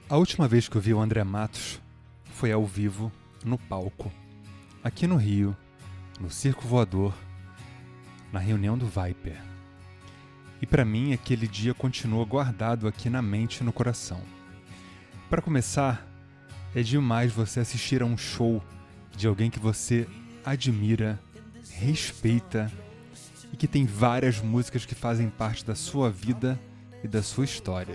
A última vez que eu vi o André Matos foi ao vivo, no palco, aqui no Rio, no Circo Voador, na reunião do Viper. E para mim aquele dia continua guardado aqui na mente e no coração. Para começar, é demais você assistir a um show de alguém que você admira, respeita e que tem várias músicas que fazem parte da sua vida e da sua história.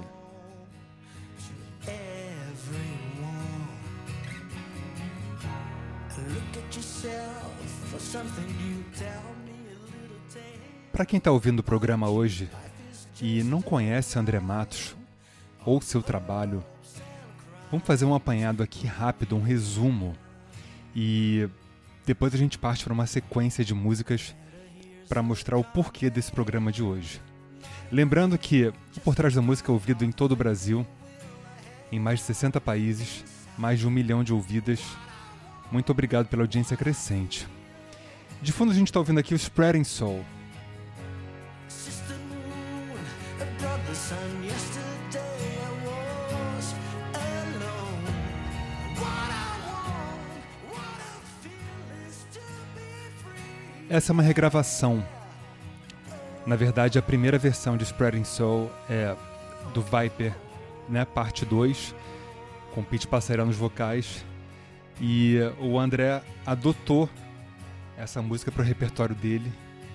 Para quem está ouvindo o programa hoje e não conhece André Matos ou seu trabalho, vamos fazer um apanhado aqui rápido, um resumo, e depois a gente parte para uma sequência de músicas para mostrar o porquê desse programa de hoje. Lembrando que o Por Trás da Música é ouvido em todo o Brasil, em mais de 60 países, mais de 1 milhão de ouvidas. Muito obrigado pela audiência crescente. De fundo a gente está ouvindo aqui o Spreading Soul. Essa é uma regravação. Na verdade, a primeira versão de Spreading Soul é do Viper, né, parte 2, com Pete Passarello nos vocais. E o André adotou essa música para o repertório dele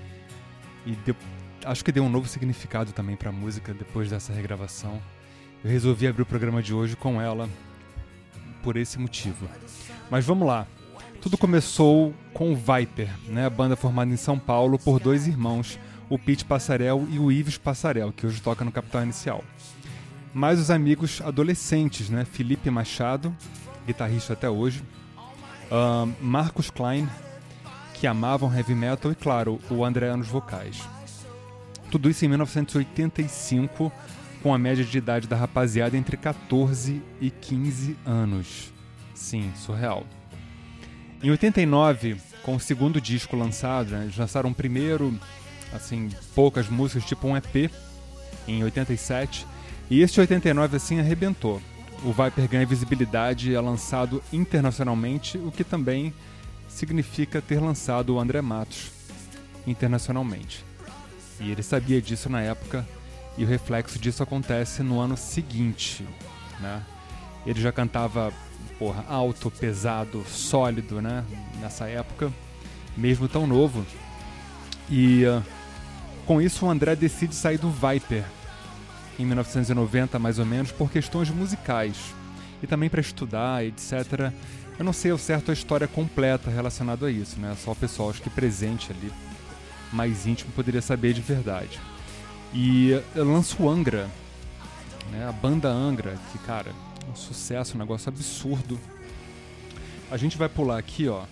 e acho que deu um novo significado também para a música depois dessa regravação. Eu resolvi abrir o programa de hoje com ela por esse motivo. Mas vamos lá. Tudo começou com o Viper, né? A banda formada em São Paulo por dois irmãos, o Pete Passarello e o Ives Passarello, que hoje toca no Capital Inicial. Mais os amigos adolescentes, né? Felipe Machado, guitarrista até hoje, Marcos Klein, que amavam heavy metal, e claro, o André nos vocais. Tudo isso em 1985, com a média de idade da rapaziada entre 14 e 15 anos. Sim, surreal. Em 89, com o segundo disco lançado, né, eles lançaram primeiro, assim, poucas músicas, tipo um EP, em 87, e este 89, assim, arrebentou. O Viper ganha visibilidade e é lançado internacionalmente, o que também significa ter lançado o André Matos internacionalmente. E ele sabia disso na época, e o reflexo disso acontece no ano seguinte, né? Ele já cantava, alto, pesado, sólido, né? Nessa época, mesmo tão novo. E com isso o André decide sair do Viper em 1990, mais ou menos, por questões musicais e também para estudar, etc. Eu não sei ao certo a história completa relacionada a isso, né? Só o pessoal, acho que presente ali, mais íntimo, poderia saber de verdade. E eu lanço o Angra, né? A banda Angra, que, cara, é um sucesso, um negócio absurdo. A gente vai pular aqui, ó.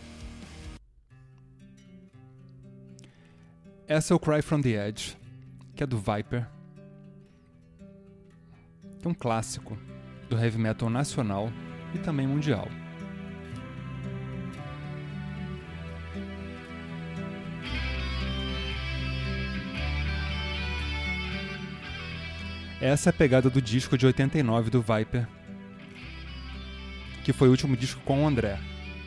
Essa é o Cry From The Edge, que é do Viper, que é um clássico do heavy metal nacional e também mundial. Essa é a pegada do disco de 89 do Viper, que foi o último disco com o André.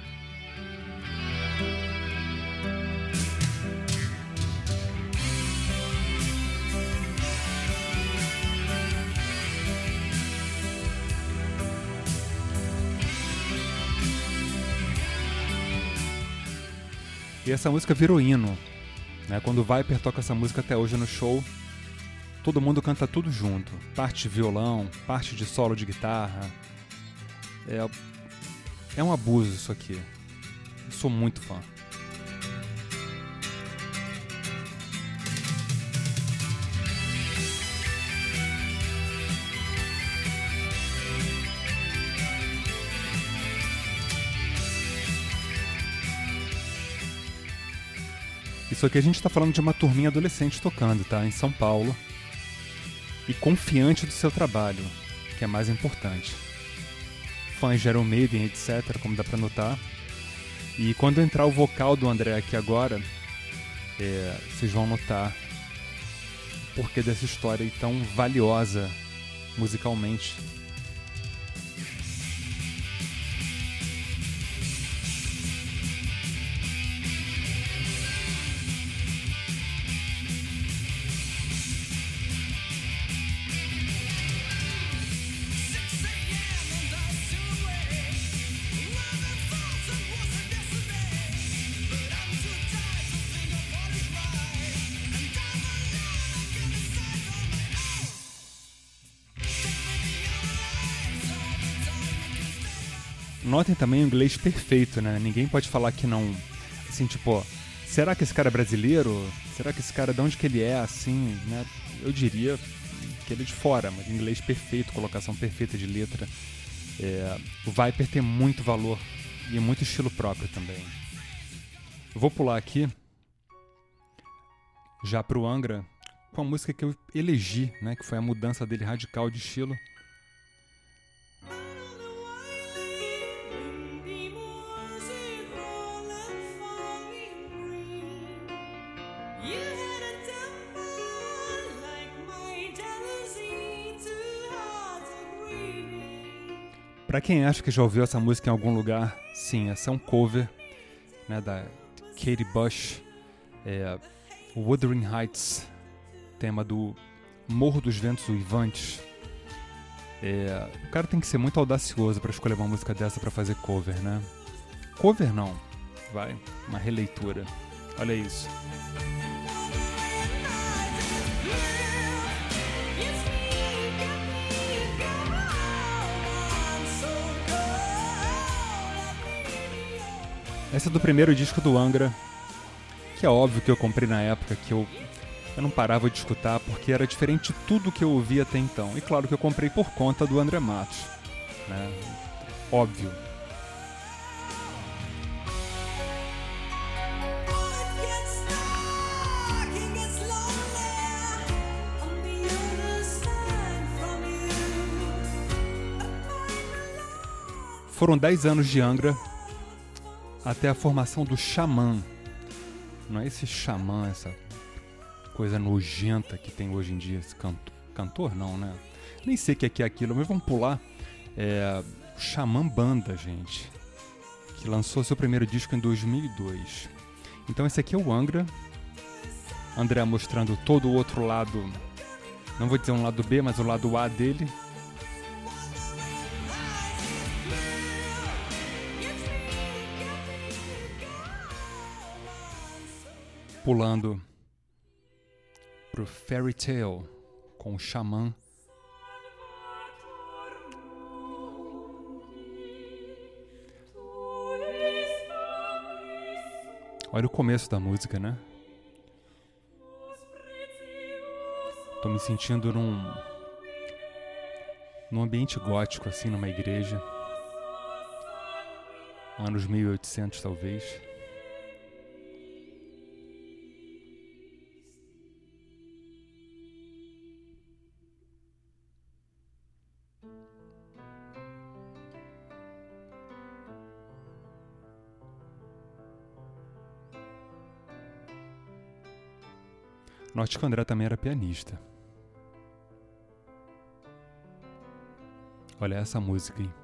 E essa música virou hino, né? Quando o Viper toca essa música até hoje no show, todo mundo canta tudo junto. Parte de violão, parte de solo de guitarra. É um abuso isso aqui. Eu sou muito fã. Isso aqui a gente tá falando de uma turminha adolescente tocando, tá? Em São Paulo. E confiante do seu trabalho, que é mais importante. Fãs de Iron Maiden, etc., como dá pra notar. E quando entrar o vocal do André aqui agora, vocês vão notar o porquê dessa história tão valiosa musicalmente Notem também o inglês perfeito, né? Ninguém pode falar que não... Assim, tipo, será que esse cara é brasileiro? Será que esse cara, de onde que ele é, assim, né? Eu diria que ele é de fora, mas inglês perfeito, colocação perfeita de letra. O Viper tem muito valor e muito estilo próprio também. Eu vou pular aqui, já pro Angra, com a música que eu elegi, né? Que foi a mudança dele radical de estilo. Pra quem acha que já ouviu essa música em algum lugar, sim, essa é um cover, né, da Kate Bush, Wuthering Heights, tema do Morro dos Ventos Uivantes. O cara tem que ser muito audacioso pra escolher uma música dessa pra fazer cover, né? Cover não, uma releitura. Olha isso. Essa é do primeiro disco do Angra, que é óbvio que eu comprei na época, que eu não parava de escutar, porque era diferente de tudo que eu ouvia até então. E claro que eu comprei por conta do André Matos, né? Óbvio. Foram 10 anos de Angra, até a formação do Xamã. Não é esse Xamã, essa coisa nojenta que tem hoje em dia, esse cantor não, né? Nem sei o que é aquilo, mas vamos pular. O Xamã Banda, gente, que lançou seu primeiro disco em 2002. Então esse aqui é o Angra. André mostrando todo o outro lado, não vou dizer um lado B, mas o lado A dele. Pulando pro Fairy Tale com o Xamã. Olha o começo da música, né? Tô me sentindo num ambiente gótico, assim, numa igreja. Anos 1800, talvez. Note que o André também era pianista. Olha essa música, hein?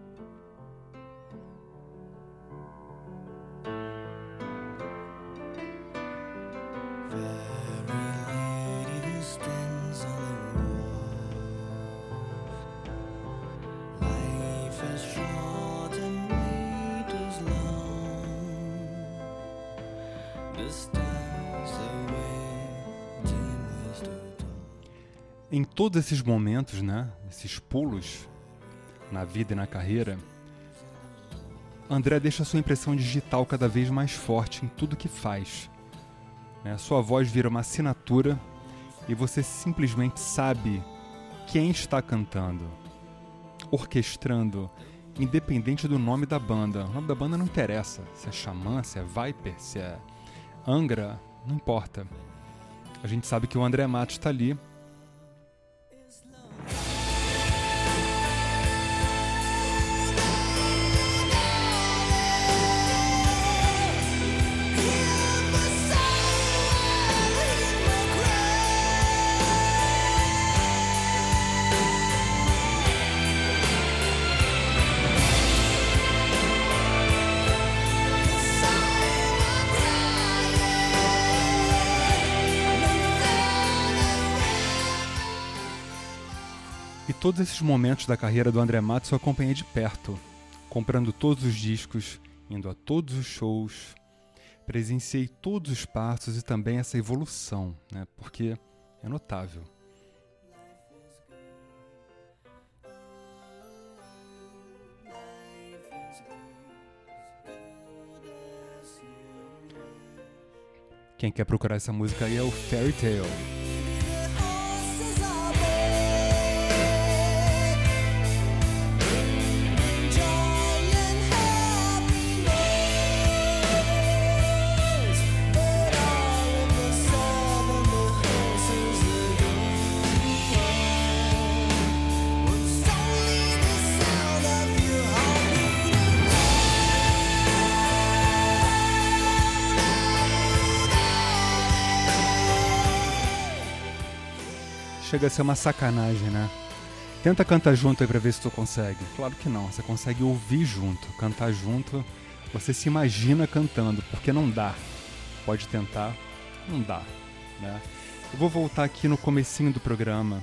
Em todos esses momentos, né, esses pulos na vida e na carreira, André deixa sua impressão digital cada vez mais forte em tudo que faz. Sua voz vira uma assinatura e você simplesmente sabe quem está cantando, orquestrando, independente do nome da banda. O nome da banda não interessa, se é Xamã, se é Viper, se é Angra, não importa. A gente sabe que o André Matos está ali. E todos esses momentos da carreira do André Matos eu acompanhei de perto, comprando todos os discos, indo a todos os shows, presenciei todos os passos e também essa evolução, né? Porque é notável. Quem quer procurar essa música aí é o Fairy Tale. Chega a ser uma sacanagem, né? Tenta cantar junto aí pra ver se tu consegue. Claro que não, você consegue ouvir junto, cantar junto. Você se imagina cantando, porque não dá. Pode tentar, não dá, né? Eu vou voltar aqui no comecinho do programa.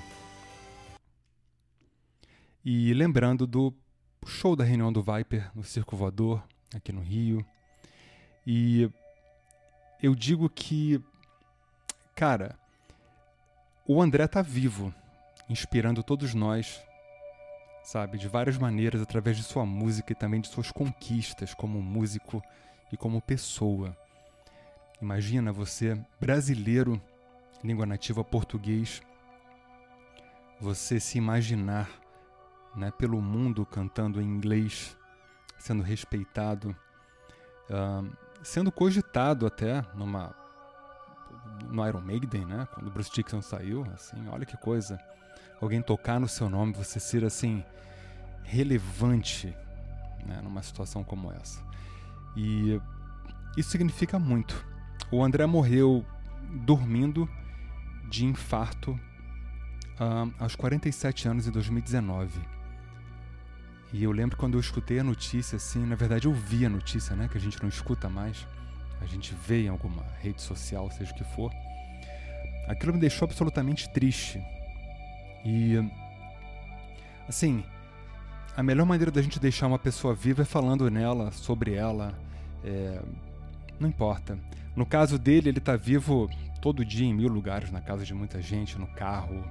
E lembrando do show da reunião do Viper no Circo Voador, aqui no Rio. E eu digo que, cara, o André tá vivo, inspirando todos nós, sabe, de várias maneiras, através de sua música e também de suas conquistas como músico e como pessoa. Imagina você, brasileiro, língua nativa português, você se imaginar, né, pelo mundo cantando em inglês, sendo respeitado, sendo cogitado até no Iron Maiden, né? Quando o Bruce Dickinson saiu, assim, olha que coisa. Alguém tocar no seu nome, você ser, assim, relevante, né, numa situação como essa. E isso significa muito. O André morreu dormindo de infarto aos 47 anos, em 2019. E eu lembro quando eu escutei a notícia, assim, na verdade eu vi a notícia, né, que a gente não escuta mais, a gente vê em alguma rede social, seja o que for. Aquilo me deixou absolutamente triste. E, assim, a melhor maneira da gente deixar uma pessoa viva é falando nela, sobre ela, não importa. No caso dele, ele tá vivo todo dia em 1000 lugares, na casa de muita gente, no carro,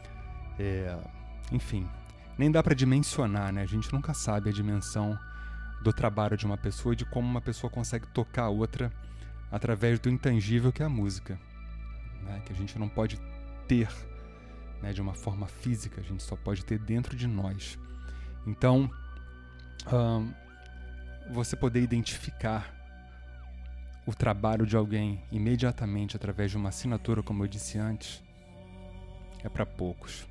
enfim, nem dá pra dimensionar, né? A gente nunca sabe a dimensão do trabalho de uma pessoa e de como uma pessoa consegue tocar a outra através do intangível que é a música, né? Que a gente não pode ter, né, de uma forma física, a gente só pode ter dentro de nós. Então, você poder identificar o trabalho de alguém imediatamente através de uma assinatura, como eu disse antes, é para poucos.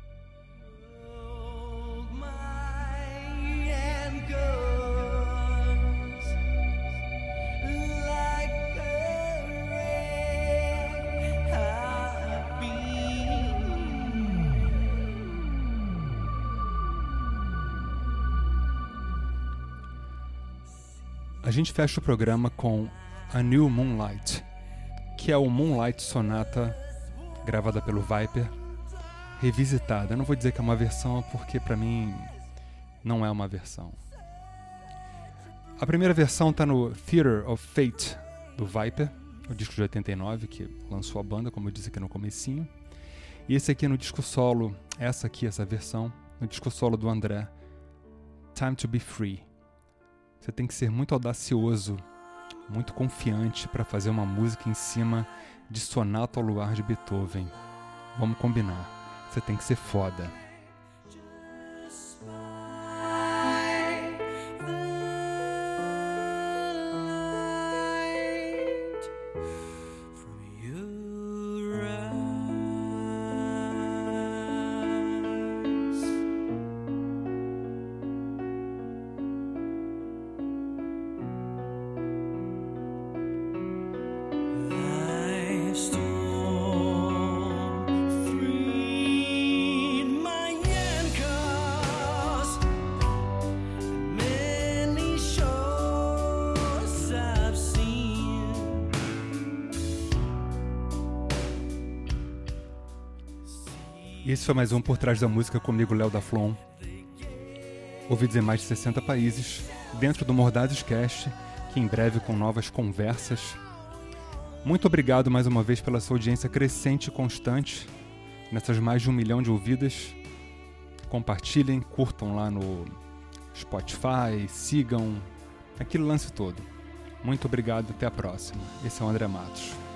A gente fecha o programa com A New Moonlight, que é o Moonlight Sonata gravada pelo Viper, revisitada. Eu não vou dizer que é uma versão, porque pra mim não é uma versão. A primeira versão tá no Theater of Fate do Viper, o disco de 89, que lançou a banda, como eu disse aqui no comecinho. E esse aqui no disco solo, essa versão, no disco solo do André, Time to Be Free. Você tem que ser muito audacioso, muito confiante para fazer uma música em cima de Sonata ao Luar de Beethoven. Vamos combinar. Você tem que ser foda. Esse foi mais um Por Trás da Música comigo, Léo da Flon. Ouvidos em mais de 60 países, dentro do Mordazes Cast, que em breve com novas conversas. Muito obrigado mais uma vez pela sua audiência crescente e constante nessas mais de 1 milhão de ouvidas. Compartilhem, curtam lá no Spotify, sigam, aquele lance todo. Muito obrigado, até a próxima. Esse é o André Matos.